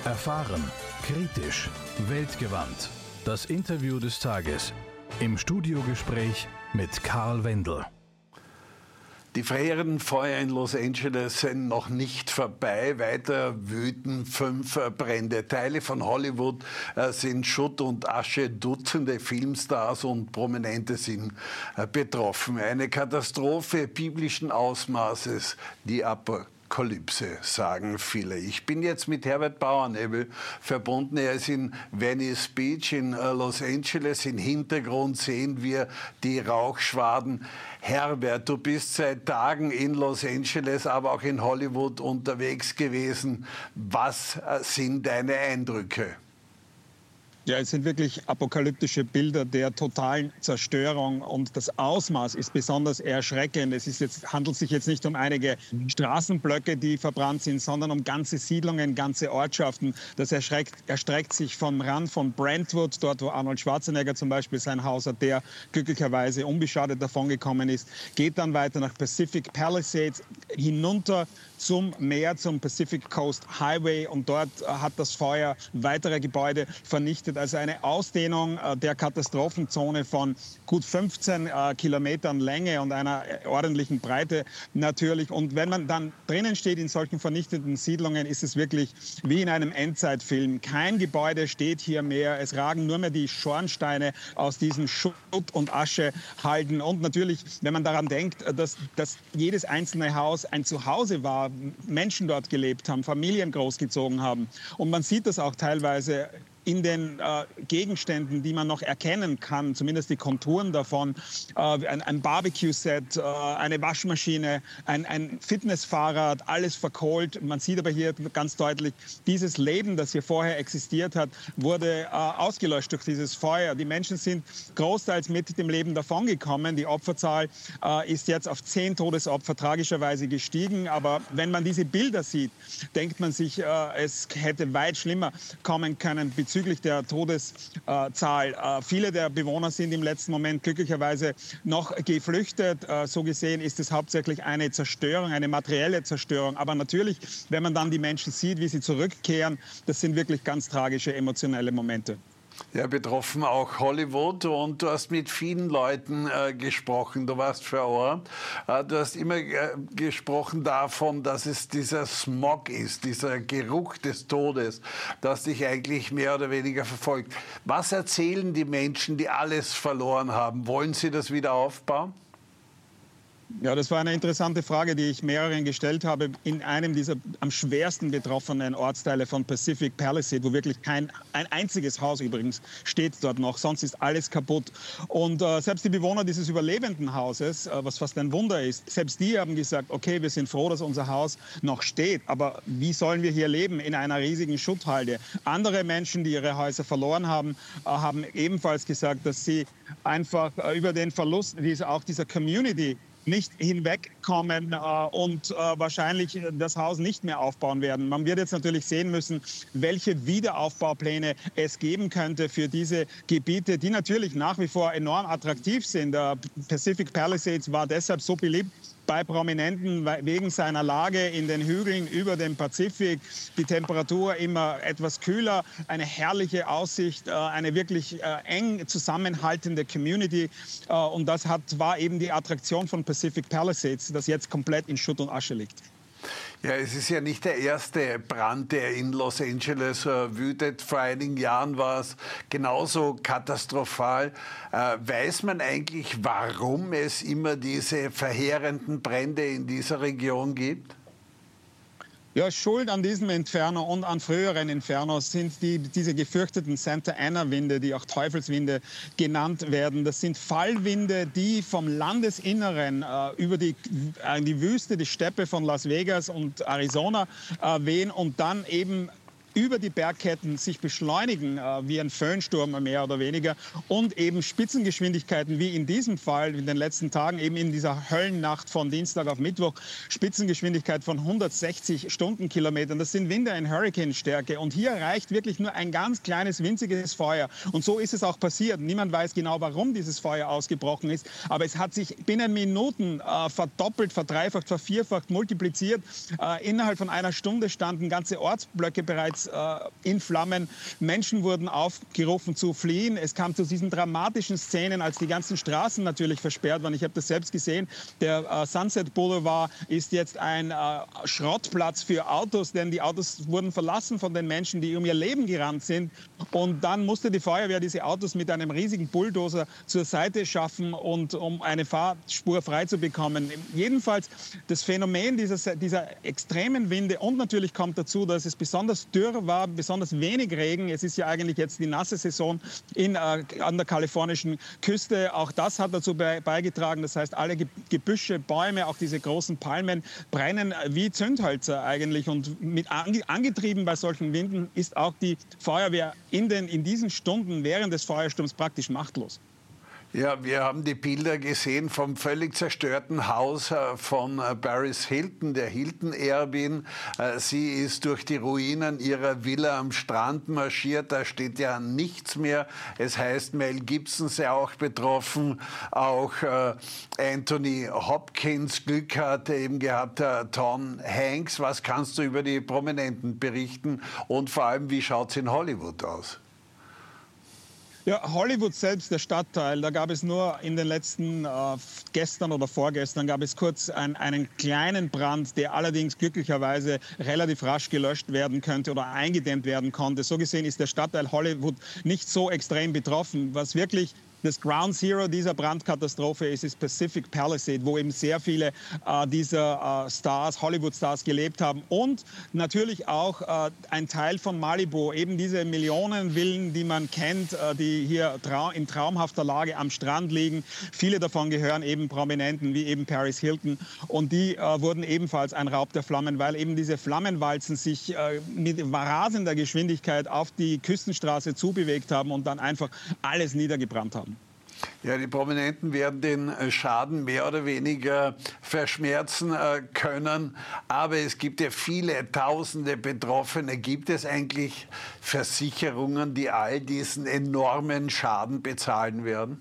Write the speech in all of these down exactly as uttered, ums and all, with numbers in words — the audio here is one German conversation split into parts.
Erfahren, kritisch, weltgewandt. Das Interview des Tages. Im Studiogespräch mit Karl Wendel. Die verheerenden Feuer in Los Angeles sind noch nicht vorbei. Weiter wüten fünf Brände. Teile von Hollywood äh, sind Schutt und Asche. Dutzende Filmstars und Prominente sind äh, betroffen. Eine Katastrophe biblischen Ausmaßes, die Apokalypse. Apokalypse, sagen viele. Ich bin jetzt mit Herbert Bauernebel verbunden. Er ist in Venice Beach in Los Angeles. Im Hintergrund sehen wir die Rauchschwaden. Herbert, du bist seit Tagen in Los Angeles, aber auch in Hollywood unterwegs gewesen. Was sind deine Eindrücke? Ja, es sind wirklich apokalyptische Bilder der totalen Zerstörung und das Ausmaß ist besonders erschreckend. Es ist jetzt, handelt sich jetzt nicht um einige Straßenblöcke, die verbrannt sind, sondern um ganze Siedlungen, ganze Ortschaften. Das erschreckt, erstreckt sich vom Rand von Brentwood, dort wo Arnold Schwarzenegger zum Beispiel sein Haus hat, der glücklicherweise unbeschadet davongekommen ist, geht dann weiter nach Pacific Palisades, hinunter zum Meer, zum Pacific Coast Highway und dort hat das Feuer weitere Gebäude vernichtet. Also eine Ausdehnung der Katastrophenzone von gut fünfzehn äh, Kilometern Länge und einer ordentlichen Breite natürlich. Und wenn man dann drinnen steht in solchen vernichteten Siedlungen, ist es wirklich wie in einem Endzeitfilm. Kein Gebäude steht hier mehr. Es ragen nur mehr die Schornsteine aus diesen Schutt- und Aschehalden. Und natürlich, wenn man daran denkt, dass, dass jedes einzelne Haus ein Zuhause war, Menschen dort gelebt haben, Familien großgezogen haben. Und man sieht das auch teilweise in den äh, Gegenständen, die man noch erkennen kann, zumindest die Konturen davon, äh, ein, ein Barbecue-Set, äh, eine Waschmaschine, ein, ein Fitnessfahrrad, alles verkohlt. Man sieht aber hier ganz deutlich, dieses Leben, das hier vorher existiert hat, wurde äh, ausgelöscht durch dieses Feuer. Die Menschen sind großteils mit dem Leben davongekommen. Die Opferzahl äh, ist jetzt auf zehn Todesopfer tragischerweise gestiegen. Aber wenn man diese Bilder sieht, denkt man sich, äh, es hätte weit schlimmer kommen können bezüglich der Todeszahl. Äh, viele der Bewohner sind im letzten Moment glücklicherweise noch geflüchtet. Äh, so gesehen ist es hauptsächlich eine Zerstörung, eine materielle Zerstörung. Aber natürlich, wenn man dann die Menschen sieht, wie sie zurückkehren, das sind wirklich ganz tragische, emotionelle Momente. Ja, betroffen auch Hollywood und du hast mit vielen Leuten äh, gesprochen, du warst vor Ort. Äh, du hast immer äh, gesprochen davon, dass es dieser Smog ist, dieser Geruch des Todes, das dich eigentlich mehr oder weniger verfolgt. Was erzählen die Menschen, die alles verloren haben? Wollen sie das wieder aufbauen? Ja, das war eine interessante Frage, die ich mehreren gestellt habe in einem dieser am schwersten betroffenen Ortsteile von Pacific Palisades, wo wirklich kein ein einziges Haus übrigens steht dort noch, sonst ist alles kaputt. Und äh, selbst die Bewohner dieses überlebenden Hauses, äh, was fast ein Wunder ist, selbst die haben gesagt, okay, wir sind froh, dass unser Haus noch steht, aber wie sollen wir hier leben in einer riesigen Schutthalde? Andere Menschen, die ihre Häuser verloren haben, äh, haben ebenfalls gesagt, dass sie einfach äh, über den Verlust dieser, auch dieser Community nicht hinwegkommen äh, und äh, wahrscheinlich das Haus nicht mehr aufbauen werden. Man wird jetzt natürlich sehen müssen, welche Wiederaufbaupläne es geben könnte für diese Gebiete, die natürlich nach wie vor enorm attraktiv sind. Äh, Pacific Palisades war deshalb so beliebt bei Prominenten wegen seiner Lage in den Hügeln über dem Pazifik. Die Temperatur immer etwas kühler, eine herrliche Aussicht, eine wirklich eng zusammenhaltende Community. Und das hat, war eben die Attraktion von Pacific Palisades, das jetzt komplett in Schutt und Asche liegt. Ja, es ist ja nicht der erste Brand, der in Los Angeles äh, wütet. Vor einigen Jahren war es genauso katastrophal. Äh, weiß man eigentlich, warum es immer diese verheerenden Brände in dieser Region gibt? Ja, Schuld an diesem Inferno und an früheren Infernos sind die, diese gefürchteten Santa Ana-Winde, die auch Teufelswinde genannt werden. Das sind Fallwinde, die vom Landesinneren äh, über die, äh, die Wüste, die Steppe von Las Vegas und Arizona äh, wehen und dann eben über die Bergketten sich beschleunigen, äh, wie ein Föhnsturm mehr oder weniger, und eben Spitzengeschwindigkeiten, wie in diesem Fall in den letzten Tagen, eben in dieser Höllennacht von Dienstag auf Mittwoch, Spitzengeschwindigkeit von hundertsechzig Stundenkilometern. Das sind Winde in Hurrikanstärke. Und hier reicht wirklich nur ein ganz kleines, winziges Feuer. Und so ist es auch passiert. Niemand weiß genau, warum dieses Feuer ausgebrochen ist. Aber es hat sich binnen Minuten äh, verdoppelt, verdreifacht, vervierfacht, multipliziert. Äh, innerhalb von einer Stunde standen ganze Ortsblöcke bereits äh, in Flammen. Menschen wurden aufgerufen zu fliehen. Es kam zu diesen dramatischen Szenen, als die ganzen Straßen natürlich versperrt waren. Ich habe das selbst gesehen. Der äh, Sunset Boulevard ist jetzt ein äh, Schrottplatz für Autos, denn die Autos wurden verlassen von den Menschen, die um ihr Leben gerannt sind. Und dann musste die Feuerwehr diese Autos mit einem riesigen Bulldozer zur Seite schaffen, und um eine Fahrspur frei zu bekommen. Jedenfalls das Phänomen dieser, dieser extremen Winde, und natürlich kommt dazu, dass es besonders dürr war, besonders wenig Regen. Es ist ja eigentlich jetzt die nasse Saison in, äh, an der kalifornischen Küste. Auch das hat dazu be beigetragen. Das heißt, alle Ge Gebüsche, Bäume, auch diese großen Palmen brennen wie Zündhölzer eigentlich. Und mit ange angetrieben bei solchen Winden ist auch die Feuerwehr in, den, in diesen Stunden während des Feuersturms praktisch machtlos. Ja, wir haben die Bilder gesehen vom völlig zerstörten Haus von Paris Hilton, der Hilton-Erbin. Sie ist durch die Ruinen ihrer Villa am Strand marschiert. Da steht ja nichts mehr. Es heißt, Mel Gibson sei auch betroffen. Auch Anthony Hopkins Glück hatte eben gehabt, Tom Hanks. Was kannst du über die Prominenten berichten? Und vor allem, wie schaut es in Hollywood aus? Ja, Hollywood selbst, der Stadtteil, da gab es nur in den letzten, äh, gestern oder vorgestern, gab es kurz ein, einen kleinen Brand, der allerdings glücklicherweise relativ rasch gelöscht werden könnte oder eingedämmt werden konnte. So gesehen ist der Stadtteil Hollywood nicht so extrem betroffen. Was wirklich das Ground Zero dieser Brandkatastrophe ist, ist Pacific Palisade, wo eben sehr viele äh, dieser äh, Stars, Hollywood-Stars gelebt haben. Und natürlich auch äh, ein Teil von Malibu, eben diese Millionenvillen, die man kennt, äh, die hier trau in traumhafter Lage am Strand liegen. Viele davon gehören eben Prominenten wie eben Paris Hilton. Und die äh, wurden ebenfalls ein Raub der Flammen, weil eben diese Flammenwalzen sich äh, mit rasender Geschwindigkeit auf die Küstenstraße zubewegt haben und dann einfach alles niedergebrannt haben. Ja, die Prominenten werden den Schaden mehr oder weniger verschmerzen können. Aber es gibt ja viele Tausende Betroffene. Gibt es eigentlich Versicherungen, die all diesen enormen Schaden bezahlen werden?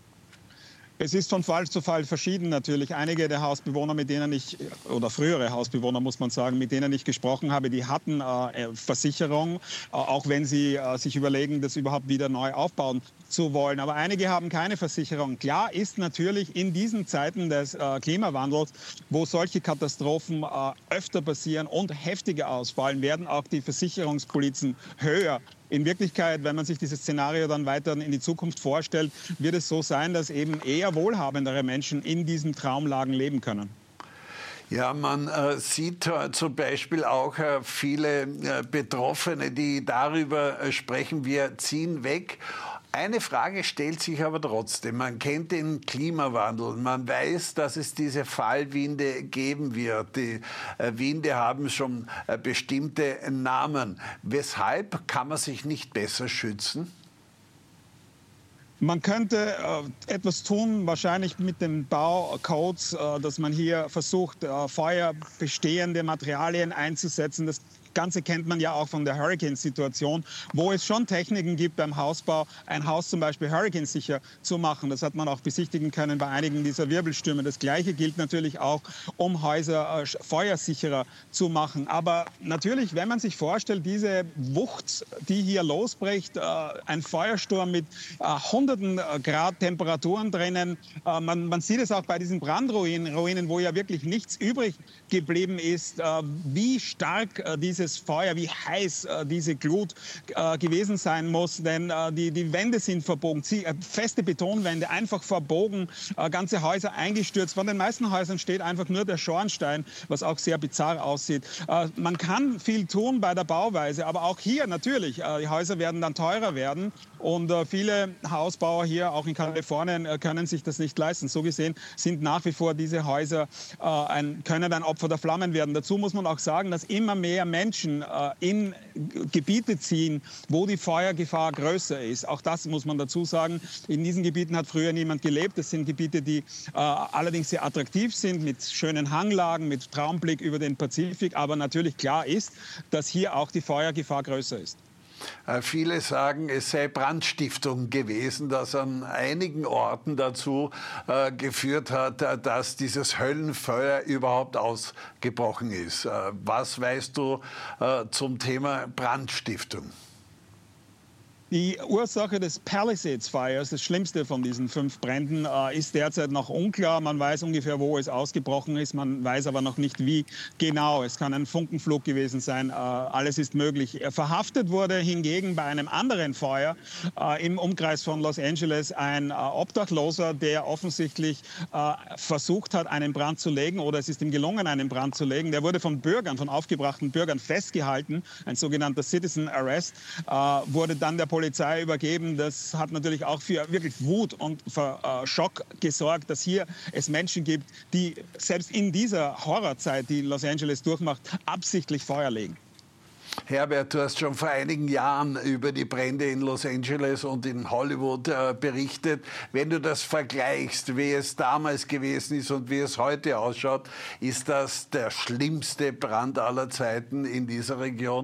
Es ist von Fall zu Fall verschieden natürlich. Einige der Hausbewohner, mit denen ich, oder frühere Hausbewohner muss man sagen, mit denen ich gesprochen habe, die hatten äh, Versicherung, äh, auch wenn sie äh, sich überlegen, das überhaupt wieder neu aufbauen zu wollen. Aber einige haben keine Versicherung. Klar ist natürlich in diesen Zeiten des äh, Klimawandels, wo solche Katastrophen äh, öfter passieren und heftiger ausfallen, werden auch die Versicherungspolizen höher. In Wirklichkeit, wenn man sich dieses Szenario dann weiter in die Zukunft vorstellt, wird es so sein, dass eben eher wohlhabendere Menschen in diesen Traumlagen leben können. Ja, man äh, sieht äh, zum Beispiel auch äh, viele äh, Betroffene, die darüber äh, sprechen, wir ziehen weg. Eine Frage stellt sich aber trotzdem. Man kennt den Klimawandel. Man weiß, dass es diese Fallwinde geben wird. Die äh, Winde haben schon äh, bestimmte Namen. Weshalb kann man sich nicht besser schützen? Man könnte äh, etwas tun, wahrscheinlich mit den Baucodes, äh, dass man hier versucht, äh, feuerbestehende Materialien einzusetzen. Das Ganze kennt man ja auch von der Hurricane-Situation, wo es schon Techniken gibt beim Hausbau, ein Haus zum Beispiel hurrikansicher zu machen. Das hat man auch besichtigen können bei einigen dieser Wirbelstürme. Das Gleiche gilt natürlich auch, um Häuser äh, feuersicherer zu machen. Aber natürlich, wenn man sich vorstellt, diese Wucht, die hier losbricht, äh, ein Feuersturm mit äh, hunderten Grad Temperaturen drinnen, äh, man, man sieht es auch bei diesen Brandruinen, Ruinen, wo ja wirklich nichts übrig geblieben ist, äh, wie stark äh, diese dieses Feuer, wie heiß äh, diese Glut äh, gewesen sein muss, denn äh, die, die Wände sind verbogen, Sie, äh, feste Betonwände einfach verbogen, äh, ganze Häuser eingestürzt. Von den meisten Häusern steht einfach nur der Schornstein, was auch sehr bizarr aussieht. Äh, man kann viel tun bei der Bauweise, aber auch hier natürlich, äh, die Häuser werden dann teurer werden und äh, viele Hausbauer hier, auch in Kalifornien, äh, können sich das nicht leisten. So gesehen sind nach wie vor diese Häuser, äh, ein, können ein Opfer der Flammen werden. Dazu muss man auch sagen, dass immer mehr Menschen in Gebiete ziehen, wo die Feuergefahr größer ist. Auch das muss man dazu sagen. In diesen Gebieten hat früher niemand gelebt. Das sind Gebiete, die äh, allerdings sehr attraktiv sind, mit schönen Hanglagen, mit Traumblick über den Pazifik. Aber natürlich klar ist, dass hier auch die Feuergefahr größer ist. Äh, viele sagen, es sei Brandstiftung gewesen, das an einigen Orten dazu äh, geführt hat, äh, dass dieses Höllenfeuer überhaupt ausgebrochen ist. Äh, was weißt du äh, zum Thema Brandstiftung? Die Ursache des Palisades-Fires, das schlimmste von diesen fünf Bränden, äh, ist derzeit noch unklar. Man weiß ungefähr, wo es ausgebrochen ist, man weiß aber noch nicht, wie genau. Es kann ein Funkenflug gewesen sein, äh, alles ist möglich. Er verhaftet wurde hingegen bei einem anderen Feuer äh, im Umkreis von Los Angeles ein äh, Obdachloser, der offensichtlich äh, versucht hat, einen Brand zu legen, oder es ist ihm gelungen, einen Brand zu legen. Der wurde von Bürgern, von aufgebrachten Bürgern festgehalten, ein sogenannter Citizen Arrest, äh, wurde dann der Polizei Polizei übergeben. Das hat natürlich auch für wirklich Wut und für äh, Schock gesorgt, dass hier es Menschen gibt, die selbst in dieser Horrorzeit, die Los Angeles durchmacht, absichtlich Feuer legen. Herbert, du hast schon vor einigen Jahren über die Brände in Los Angeles und in Hollywood äh, berichtet. Wenn du das vergleichst, wie es damals gewesen ist und wie es heute ausschaut, ist das der schlimmste Brand aller Zeiten in dieser Region?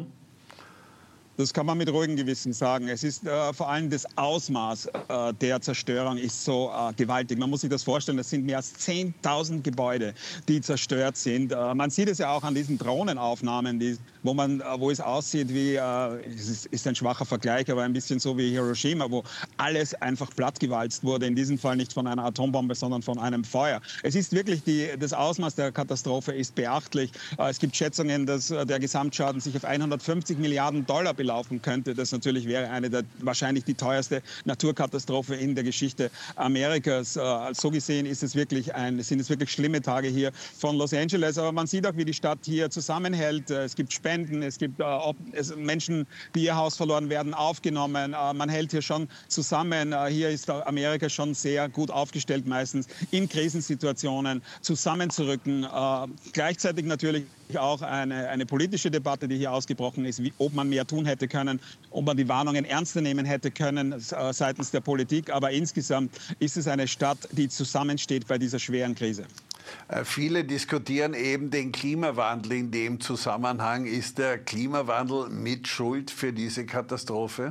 Das kann man mit ruhigem Gewissen sagen. Es ist äh, vor allem das Ausmaß äh, der Zerstörung ist so äh, gewaltig. Man muss sich das vorstellen, das sind mehr als zehntausend Gebäude, die zerstört sind. Äh, man sieht es ja auch an diesen Drohnenaufnahmen, die, wo, man, äh, wo es aussieht wie, äh, es ist, ist ein schwacher Vergleich, aber ein bisschen so wie Hiroshima, wo alles einfach plattgewalzt wurde. In diesem Fall nicht von einer Atombombe, sondern von einem Feuer. Es ist wirklich, die, das Ausmaß der Katastrophe ist beachtlich. Äh, es gibt Schätzungen, dass äh, der Gesamtschaden sich auf hundertfünfzig Milliarden Dollar belaufen laufen könnte. Das natürlich wäre eine der wahrscheinlich die teuerste Naturkatastrophe in der Geschichte Amerikas. So gesehen ist es wirklich ein, sind es wirklich schlimme Tage hier von Los Angeles. Aber man sieht auch, wie die Stadt hier zusammenhält. Es gibt Spenden, es gibt Menschen, die ihr Haus verloren werden, aufgenommen. Man hält hier schon zusammen. Hier ist Amerika schon sehr gut aufgestellt, meistens in Krisensituationen zusammenzurücken. Gleichzeitig natürlich auch eine, eine politische Debatte, die hier ausgebrochen ist, wie, ob man mehr tun hätte können, ob man die Warnungen ernster nehmen hätte können äh, seitens der Politik. Aber insgesamt ist es eine Stadt, die zusammensteht bei dieser schweren Krise. Äh, viele diskutieren eben den Klimawandel in dem Zusammenhang. Ist der Klimawandel mit Schuld für diese Katastrophe?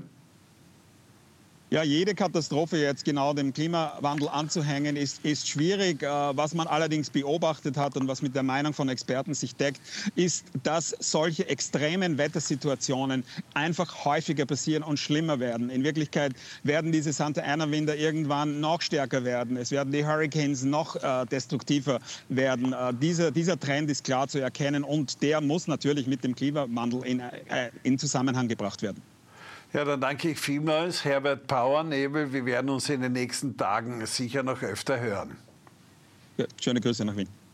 Ja, jede Katastrophe jetzt genau dem Klimawandel anzuhängen, ist, ist schwierig. Was man allerdings beobachtet hat und was mit der Meinung von Experten sich deckt, ist, dass solche extremen Wettersituationen einfach häufiger passieren und schlimmer werden. In Wirklichkeit werden diese Santa Ana-Winter irgendwann noch stärker werden. Es werden die Hurricanes noch äh, destruktiver werden. Äh, dieser, dieser Trend ist klar zu erkennen und der muss natürlich mit dem Klimawandel in, äh, in Zusammenhang gebracht werden. Ja, dann danke ich vielmals, Herbert Pauernebel. Wir werden uns in den nächsten Tagen sicher noch öfter hören. Ja, schöne Grüße nach Wien.